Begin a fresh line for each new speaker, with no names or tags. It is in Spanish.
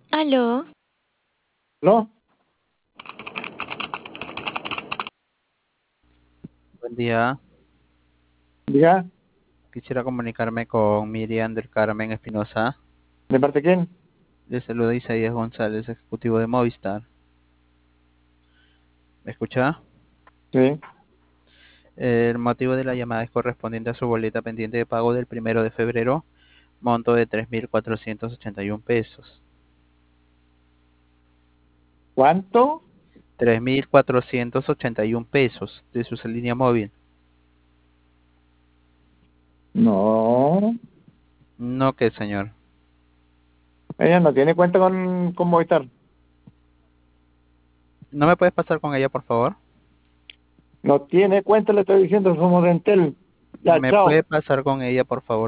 Aló,
¿No?
Buen día.
Diga,
Quisiera comunicarme con Miriam del Carmen Espinosa.
¿de parte de quién?
Le saluda Isaías González, ejecutivo de Movistar. ¿Me escucha?
Sí.
El motivo de la llamada es correspondiente a su boleta pendiente de pago del 1 de febrero, monto de 3.481 pesos.
¿Cuánto?
3.481 pesos de su línea móvil.
No,
No, que señor.
ella no tiene cuenta con Movistar.
¿No me puedes pasar con ella, por favor?
No tiene cuenta, le estoy diciendo, somos de Entel. Ya,
¿Me puede
chao.
pasar con ella, por favor?